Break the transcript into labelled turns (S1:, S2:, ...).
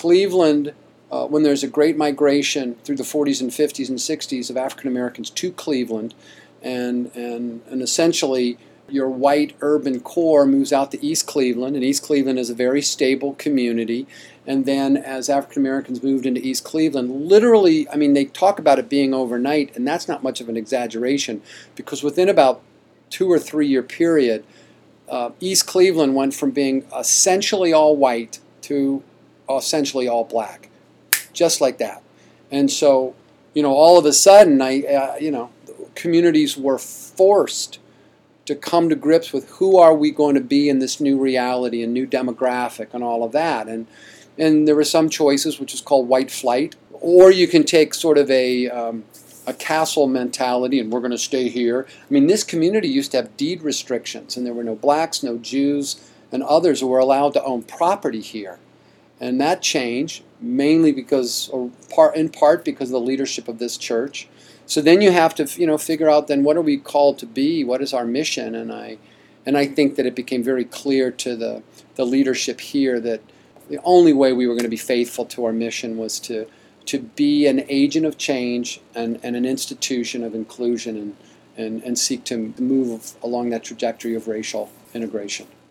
S1: Cleveland, when there's a great migration through the 40s and 50s and 60s of African Americans to Cleveland, and essentially your white urban core moves out to East Cleveland, and East Cleveland is a very stable community. And then as African Americans moved into East Cleveland, literally, I mean, they talk about it being overnight, and that's not much of an exaggeration, because within about 2 or 3 year period, East Cleveland went from being essentially all white to essentially all black, just like that. And so, all of a sudden, communities were forced to come to grips with who are we going to be in this new reality and new demographic and all of that. And there were some choices, which is called white flight, or you can take sort of a castle mentality, and we're going to stay here. I mean, this community used to have deed restrictions, and there were no blacks, no Jews, and others who were allowed to own property here. And that changed, mainly because, or in part because of the leadership of this church. So then you have to, figure out then what are we called to be? What is our mission? And I think that it became very clear to the leadership here that the only way we were going to be faithful to our mission was to be an agent of change and an institution of inclusion and seek to move along that trajectory of racial integration.